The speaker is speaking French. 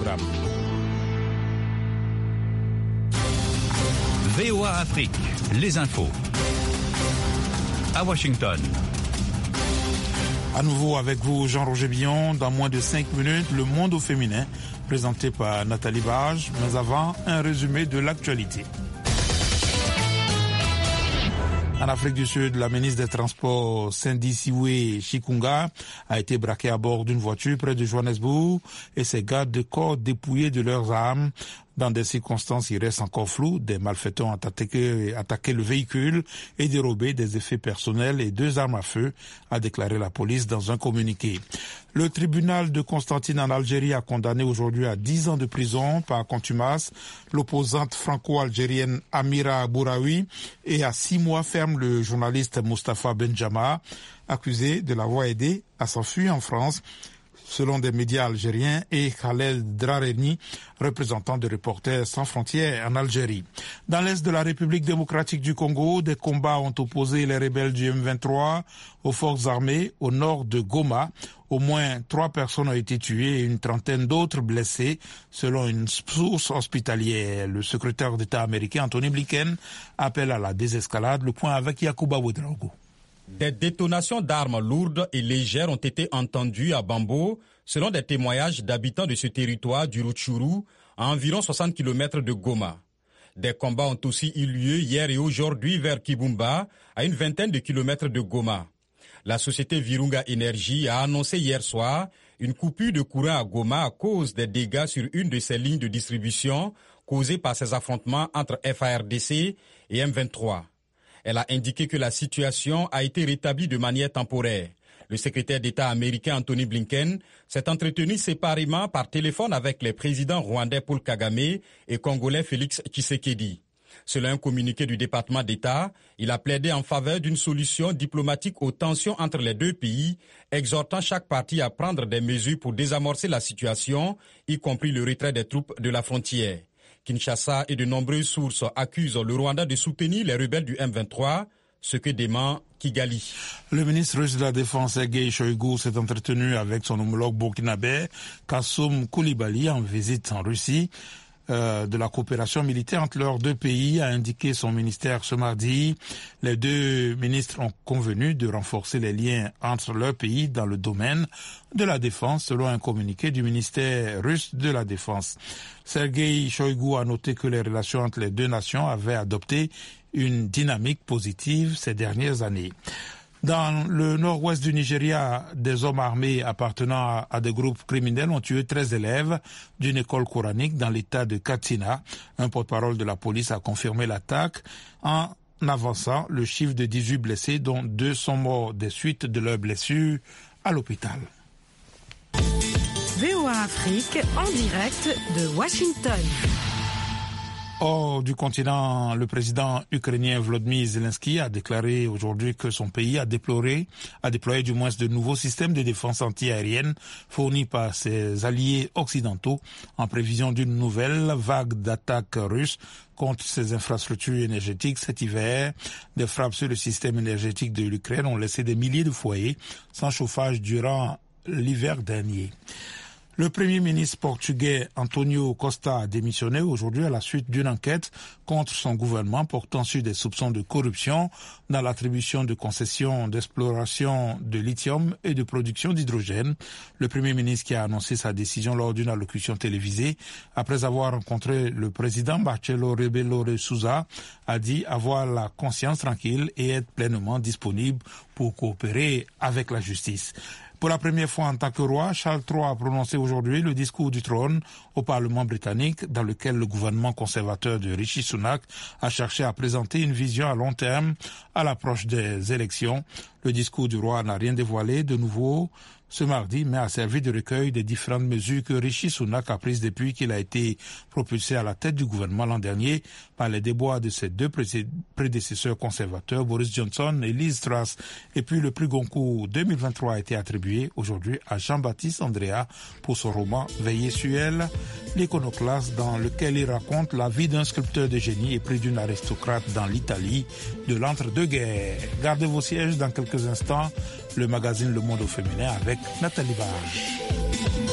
programme. VOA Afrique, les infos. À Washington. À nouveau avec vous, Jean-Roger Billon. Dans moins de 5 minutes, le monde au féminin, présenté par Nathalie Barge. Mais avant, un résumé de l'actualité. En Afrique du Sud, la ministre des Transports, Cindy Siwe Chikunga, a été braquée à bord d'une voiture près de Johannesburg et ses gardes de corps dépouillés de leurs armes. Dans des circonstances qui restent encore floues, des malfaiteurs ont attaqué le véhicule et dérobé des effets personnels et 2 armes à feu, a déclaré la police dans un communiqué. Le tribunal de Constantine en Algérie a condamné aujourd'hui à 10 ans de prison par contumace l'opposante franco-algérienne Amira Bouraoui et à 6 mois ferme le journaliste Moustapha Benjama, accusé de l'avoir aidé à s'enfuir en France, selon des médias algériens, et Khaled Drareni, représentant de Reporters sans frontières en Algérie. Dans l'est de la République démocratique du Congo, des combats ont opposé les rebelles du M23 aux forces armées au nord de Goma. Au moins 3 personnes ont été tuées et une trentaine d'autres blessées, selon une source hospitalière. Le secrétaire d'État américain Anthony Blinken appelle à la désescalade. Le point avec Yacouba Ouedraogo. Des détonations d'armes lourdes et légères ont été entendues à Bambo, selon des témoignages d'habitants de ce territoire du Rutshuru, à environ 60 km de Goma. Des combats ont aussi eu lieu hier et aujourd'hui vers Kibumba, à une vingtaine de kilomètres de Goma. La société Virunga Energy a annoncé hier soir une coupure de courant à Goma à cause des dégâts sur une de ses lignes de distribution causées par ces affrontements entre FARDC et M23. Elle a indiqué que la situation a été rétablie de manière temporaire. Le secrétaire d'État américain Anthony Blinken s'est entretenu séparément par téléphone avec les présidents rwandais Paul Kagame et congolais Félix Tshisekedi. Selon un communiqué du département d'État, il a plaidé en faveur d'une solution diplomatique aux tensions entre les 2 pays, exhortant chaque partie à prendre des mesures pour désamorcer la situation, y compris le retrait des troupes de la frontière. Kinshasa et de nombreuses sources accusent le Rwanda de soutenir les rebelles du M23, ce que dément Kigali. Le ministre russe de la Défense, Sergueï Shoïgu, s'est entretenu avec son homologue burkinabé, Kassoum Koulibaly, en visite en Russie. De la coopération militaire entre leurs 2 pays, a indiqué son ministère ce mardi. Les 2 ministres ont convenu de renforcer les liens entre leurs pays dans le domaine de la défense, selon un communiqué du ministère russe de la Défense. Sergueï Shoïgu a noté que les relations entre les 2 nations avaient adopté une dynamique positive ces dernières années. Dans le nord-ouest du Nigeria, des hommes armés appartenant à des groupes criminels ont tué 13 élèves d'une école coranique dans l'état de Katsina. Un porte-parole de la police a confirmé l'attaque en avançant le chiffre de 18 blessés, dont 2 sont morts des suites de leurs blessures à l'hôpital. VOA Afrique en direct de Washington. Hors du continent, le président ukrainien Volodymyr Zelensky a déclaré aujourd'hui que son pays a déployé du moins de nouveaux systèmes de défense antiaérienne fournis par ses alliés occidentaux en prévision d'une nouvelle vague d'attaques russes contre ses infrastructures énergétiques cet hiver. Des frappes sur le système énergétique de l'Ukraine ont laissé des milliers de foyers sans chauffage durant l'hiver dernier. Le Premier ministre portugais António Costa a démissionné aujourd'hui à la suite d'une enquête contre son gouvernement portant sur des soupçons de corruption dans l'attribution de concessions d'exploration de lithium et de production d'hydrogène. Le Premier ministre, qui a annoncé sa décision lors d'une allocution télévisée après avoir rencontré le président Marcelo Rebelo de Sousa, a dit avoir la conscience tranquille et être pleinement disponible pour coopérer avec la justice. Pour la première fois en tant que roi, Charles III a prononcé aujourd'hui le discours du trône au Parlement britannique, dans lequel le gouvernement conservateur de Rishi Sunak a cherché à présenter une vision à long terme à l'approche des élections. Le discours du roi n'a rien dévoilé de nouveau ce mardi, mais a servi de recueil des différentes mesures que Rishi Sunak a prises depuis qu'il a été propulsé à la tête du gouvernement l'an dernier par les déboires de ses 2 prédécesseurs conservateurs, Boris Johnson et Liz Truss. Et puis le prix Goncourt 2023 a été attribué aujourd'hui à Jean-Baptiste Andrea pour son roman Veiller sur elle, l'iconoclaste dans lequel il raconte la vie d'un sculpteur de génie épris d'une aristocrate dans l'Italie de l'entre-deux-guerres. Gardez vos sièges dans quelques instants. Le magazine Le Monde au féminin avec Nathalie Barge.